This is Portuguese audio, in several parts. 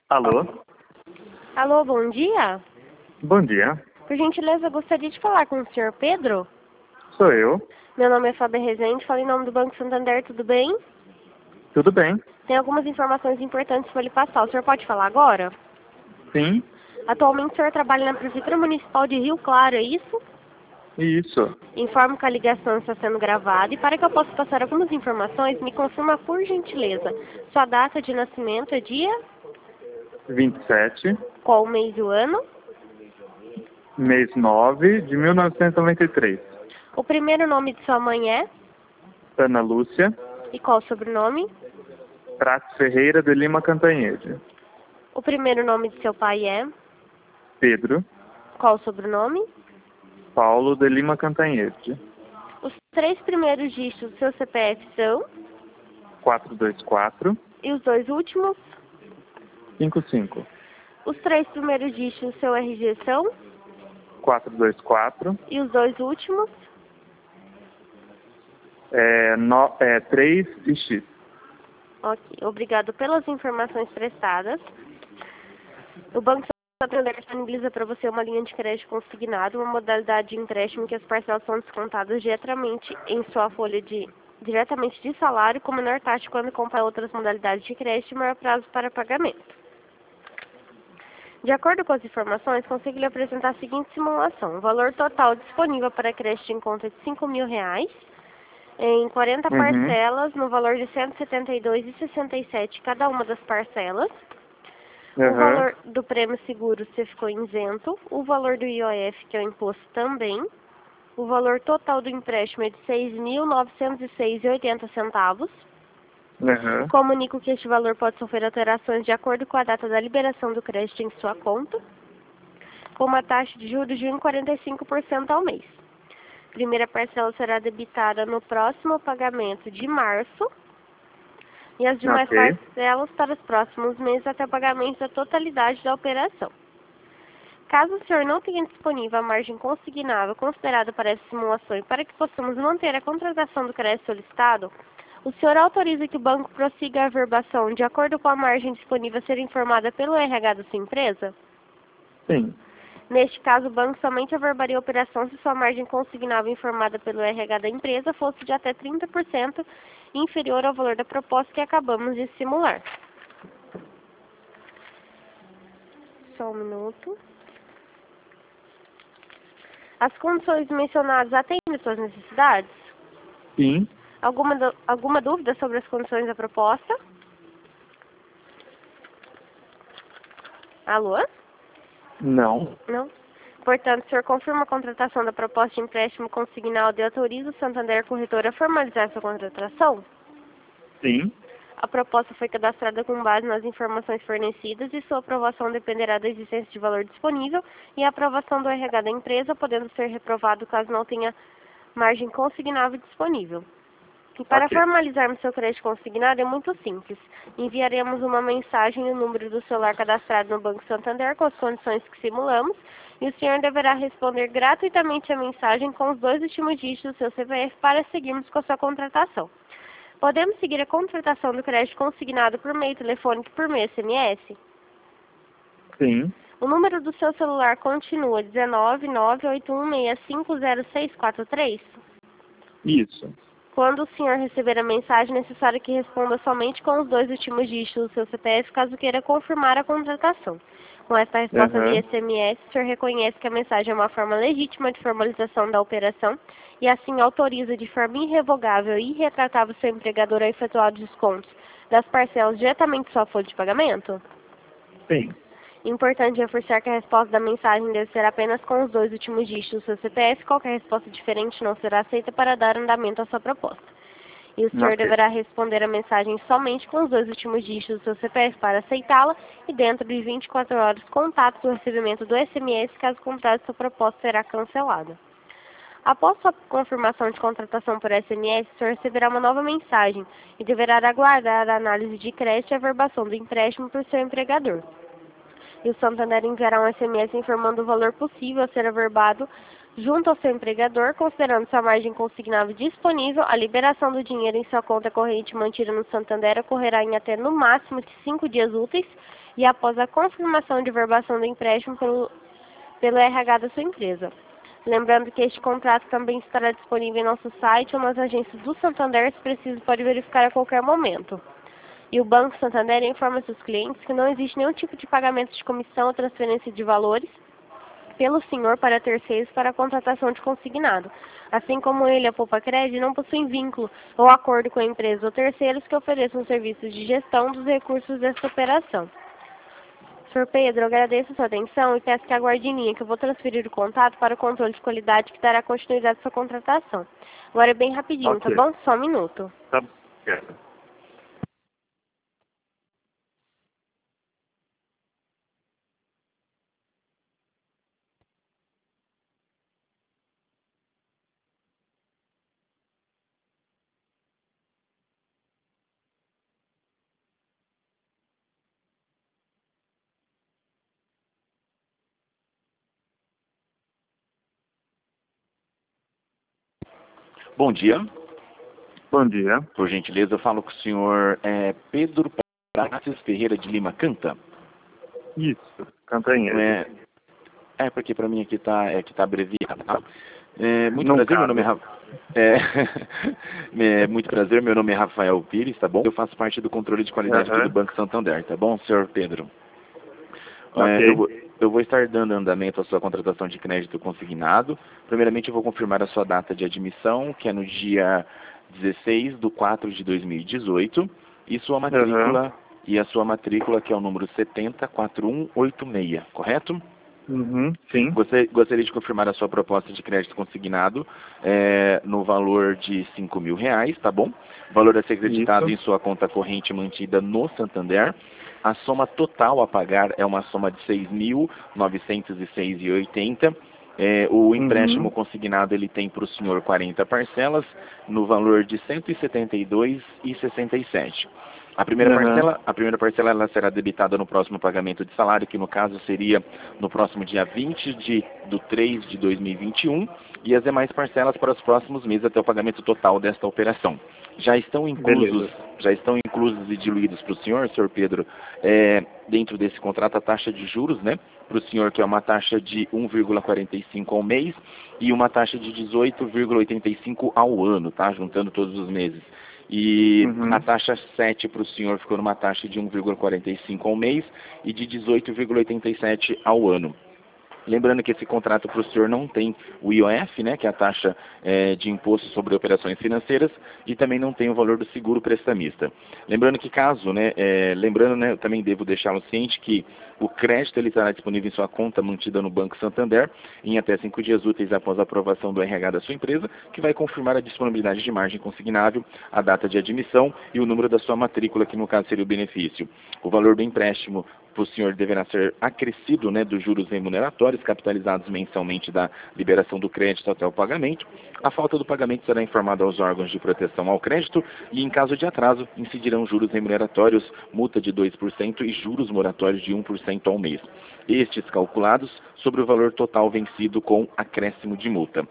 Alô? Alô, bom dia. Bom dia. Por gentileza, eu gostaria de falar com o senhor Pedro. Sou eu. Meu nome é Fábio Rezende, falo em nome do Banco Santander, tudo bem? Tudo bem? Tem algumas informações importantes para lhe passar. O senhor pode falar agora? Sim. Atualmente o senhor trabalha na Prefeitura Municipal de Rio Claro, é isso? Isso. Informo que a ligação está sendo gravada e para que eu possa passar algumas informações, me confirma por gentileza. Sua data de nascimento é dia? 27, Qual o mês e o ano? mês 9 de 1993. O primeiro nome de sua mãe é? Ana Lúcia, E qual o sobrenome? Prato Ferreira de Lima Cantanhede. O primeiro nome de seu pai é? Pedro, Qual o sobrenome? Paulo de Lima Cantanhede. Os três primeiros dígitos do seu CPF são? 424 E os dois últimos? 55. Os três primeiros dígitos do seu RG são? 424 E os dois últimos? 3 e X. Ok, obrigado pelas informações prestadas. O Banco Santander disponibiliza para você uma linha de crédito consignado, uma modalidade de empréstimo que as parcelas são descontadas diretamente em sua folha diretamente de salário, com menor taxa quando compara outras modalidades de crédito e maior prazo para pagamento. De acordo com as informações, consigo lhe apresentar a seguinte simulação. O valor total disponível para crédito em conta é de R$ 5.000, em 40 parcelas, no valor de R$ 172,67 cada uma das parcelas. O valor do prêmio seguro você ficou isento, o valor do IOF, que é o imposto, também. O valor total do empréstimo é de R$ 6.906,80. Comunico que este valor pode sofrer alterações de acordo com a data da liberação do crédito em sua conta, com uma taxa de juros de 1,45% ao mês. Primeira parcela será debitada no próximo pagamento de março e as demais parcelas para os próximos meses até o pagamento da totalidade da operação. Caso o senhor não tenha disponível a margem consignável considerada para essa simulação e para que possamos manter a contratação do crédito solicitado, o senhor autoriza que o banco prossiga a averbação de acordo com a margem disponível a ser informada pelo RH da sua empresa? Sim. Neste caso, o banco somente averbaria a operação se sua margem consignável informada pelo RH da empresa fosse de até 30% inferior ao valor da proposta que acabamos de simular. Só um minuto. As condições mencionadas atendem às suas necessidades? Sim. Alguma dúvida sobre as condições da proposta? Alô? Não. Não. Portanto, o senhor confirma a contratação da proposta de empréstimo consignado e autoriza o Santander Corretora a formalizar sua contratação? Sim. A proposta foi cadastrada com base nas informações fornecidas e sua aprovação dependerá da existência de valor disponível e a aprovação do RH da empresa, podendo ser reprovado caso não tenha margem consignável disponível. E para formalizarmos seu crédito consignado é muito simples. Enviaremos uma mensagem no número do celular cadastrado no Banco Santander com as condições que simulamos e o senhor deverá responder gratuitamente a mensagem com os dois últimos dígitos do seu CPF para seguirmos com a sua contratação. Podemos seguir a contratação do crédito consignado por meio telefônico e por meio SMS? Sim. O número do seu celular continua 19981650643? Isso. Quando o senhor receber a mensagem, é necessário que responda somente com os dois últimos dígitos do seu CPF, caso queira confirmar a contratação. Com esta resposta via SMS, o senhor reconhece que a mensagem é uma forma legítima de formalização da operação e assim autoriza de forma irrevogável e irretratável seu empregador a efetuar os descontos das parcelas diretamente em sua folha de pagamento? Sim. Importante reforçar que a resposta da mensagem deve ser apenas com os dois últimos dígitos do seu CPF. Qualquer resposta diferente não será aceita para dar andamento à sua proposta. E o senhor deverá responder a mensagem somente com os dois últimos dígitos do seu CPF para aceitá-la e dentro de 24 horas contato do recebimento do SMS, caso contrário sua proposta será cancelada. Após sua confirmação de contratação por SMS, o senhor receberá uma nova mensagem e deverá aguardar a análise de crédito e averbação do empréstimo por seu empregador. E o Santander enviará um SMS informando o valor possível a ser averbado junto ao seu empregador, considerando sua margem consignável disponível, a liberação do dinheiro em sua conta corrente mantida no Santander ocorrerá em até no máximo de 5 dias úteis e após a confirmação de verbação do empréstimo pelo RH da sua empresa. Lembrando que este contrato também estará disponível em nosso site ou nas agências do Santander, se preciso pode verificar a qualquer momento. E o Banco Santander informa seus clientes que não existe nenhum tipo de pagamento de comissão ou transferência de valores pelo senhor para terceiros para a contratação de consignado. Assim como ele, a Poupa Cred, não possuem vínculo ou acordo com a empresa ou terceiros que ofereçam serviços de gestão dos recursos desta operação. Sr. Pedro, eu agradeço a sua atenção e peço que aguarde em linha, que eu vou transferir o contato para o controle de qualidade que dará continuidade à sua contratação. Agora é bem rapidinho, Ok. tá bom? Só um minuto. Tá certo. Bom dia. Bom dia. Por gentileza, eu falo com o senhor Pedro Prates Ferreira de Lima Canta. Isso. Cantanhede. Porque para mim aqui tá abreviado. Tá? Muito Não prazer, meu cabe. nome é muito prazer, meu nome é Rafael Pires, tá bom? Eu faço parte do controle de qualidade aqui do Banco Santander, tá bom, senhor Pedro? Ok. Eu vou estar dando andamento à sua contratação de crédito consignado. Primeiramente, eu vou confirmar a sua data de admissão, que é no dia 16/4/2018, e sua matrícula, e a sua matrícula, que é o número 704186, correto? Sim. Gostaria de confirmar a sua proposta de crédito consignado no valor de R$ 5.000, tá bom? O valor a ser acreditado em sua conta corrente mantida no Santander. A soma total a pagar é uma soma de R$ 6.906,80. O empréstimo consignado ele tem para o senhor 40 parcelas no valor de R$ 172,67. A primeira parcela ela será debitada no próximo pagamento de salário, que no caso seria no próximo dia 20/3/2021, e as demais parcelas para os próximos meses até o pagamento total desta operação. Já estão inclusos e diluídos para o senhor Pedro, dentro desse contrato a taxa de juros, né? Para o senhor, que é uma taxa de 1,45 ao mês e uma taxa de 18,85 ao ano, tá? Juntando todos os meses. E a taxa 7 para o senhor ficou numa taxa de 1,45 ao mês e de 18,87 ao ano. Lembrando que esse contrato para o senhor não tem o IOF, né, que é a taxa de imposto sobre operações financeiras, e também não tem o valor do seguro prestamista. Lembrando que eu também devo deixá-lo ciente que o crédito ele estará disponível em sua conta mantida no Banco Santander em até 5 dias úteis após a aprovação do RH da sua empresa, que vai confirmar a disponibilidade de margem consignável, a data de admissão e o número da sua matrícula, que no caso seria o benefício. O valor do empréstimo para o senhor deverá ser acrescido, né, dos juros remuneratórios capitalizados mensalmente da liberação do crédito até o pagamento. A falta do pagamento será informada aos órgãos de proteção ao crédito e, em caso de atraso, incidirão juros remuneratórios, multa de 2% e juros moratórios de 1% ao mês. Estes calculados sobre o valor total vencido com acréscimo de multa.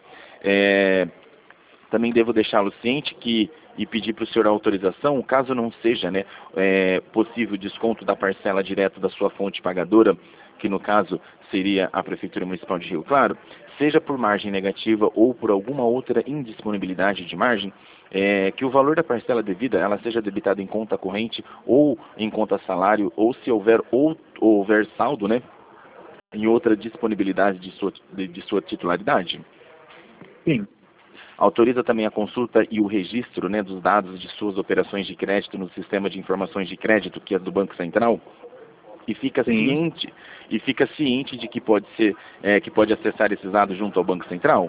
Também devo deixá-lo ciente e pedir para o senhor a autorização, caso não seja possível desconto da parcela direto da sua fonte pagadora, que no caso seria a Prefeitura Municipal de Rio Claro, seja por margem negativa ou por alguma outra indisponibilidade de margem, que o valor da parcela devida ela seja debitada em conta corrente ou em conta salário, ou se houver saldo, né, em outra disponibilidade de sua titularidade. Sim. Autoriza também a consulta e o registro, né, dos dados de suas operações de crédito no sistema de informações de crédito, que é do Banco Central, e fica ciente de que pode acessar esses dados junto ao Banco Central.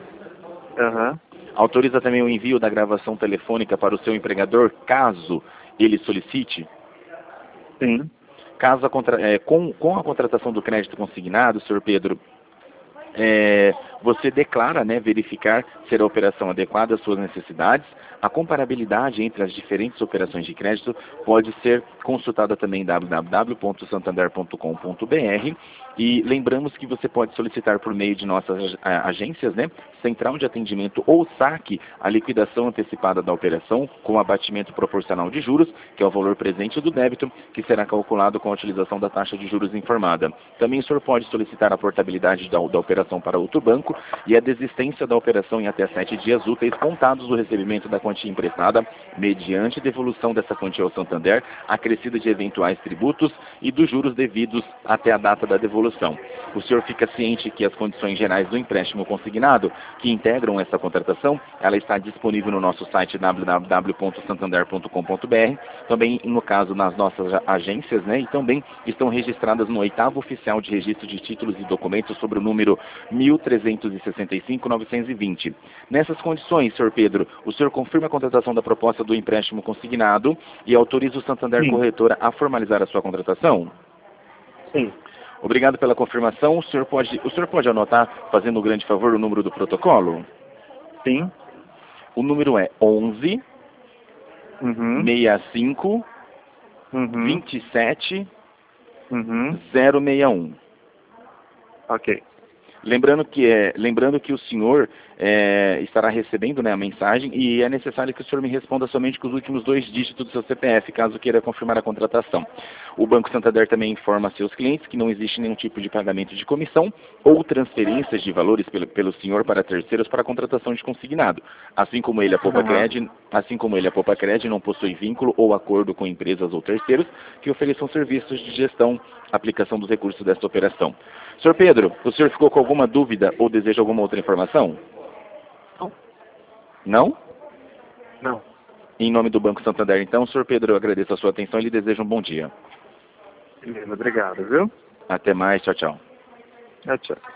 Autoriza também o envio da gravação telefônica para o seu empregador, caso ele solicite. Sim. Com a contratação do crédito consignado, Sr. Pedro, você declara, né, verificar ser a operação adequada às suas necessidades. A comparabilidade entre as diferentes operações de crédito pode ser consultada também em www.santander.com.br, e lembramos que você pode solicitar por meio de nossas agências, né, central de atendimento ou saque, a liquidação antecipada da operação com abatimento proporcional de juros, que é o valor presente do débito, que será calculado com a utilização da taxa de juros informada. Também o senhor pode solicitar a portabilidade da operação para outro banco e a desistência da operação em até 7 dias úteis contados do recebimento da quantia emprestada, mediante devolução dessa quantia ao Santander, acrescida de eventuais tributos e dos juros devidos até a data da devolução. O senhor fica ciente que as condições gerais do empréstimo consignado, que integram essa contratação, ela está disponível no nosso site www.santander.com.br, também no caso nas nossas agências, né, e também estão registradas no 8º Oficial de Registro de Títulos e Documentos sobre o número 1365-920. Nessas condições, senhor Pedro, o senhor confirma a contratação da proposta do empréstimo consignado e autoriza o Santander Corretora a formalizar a sua contratação? Sim. Obrigado pela confirmação. O senhor pode anotar, fazendo um grande favor, o número do protocolo? Sim. O número é 11 65 27 061. Ok. Lembrando que o senhor estará recebendo, né, a mensagem, e é necessário que o senhor me responda somente com os últimos 2 dígitos do seu CPF, caso queira confirmar a contratação. O Banco Santander também informa a seus clientes que não existe nenhum tipo de pagamento de comissão ou transferências de valores pelo senhor para terceiros para a contratação de consignado. Assim como ele, a Poupa-Cred não possui vínculo ou acordo com empresas ou terceiros que ofereçam serviços de gestão, aplicação dos recursos desta operação. Senhor Pedro, o senhor ficou com alguma dúvida ou deseja alguma outra informação? Não? Não. Em nome do Banco Santander, então, senhor Pedro, eu agradeço a sua atenção e lhe desejo um bom dia. Beleza, obrigado, viu? Até mais, tchau, tchau. Tchau.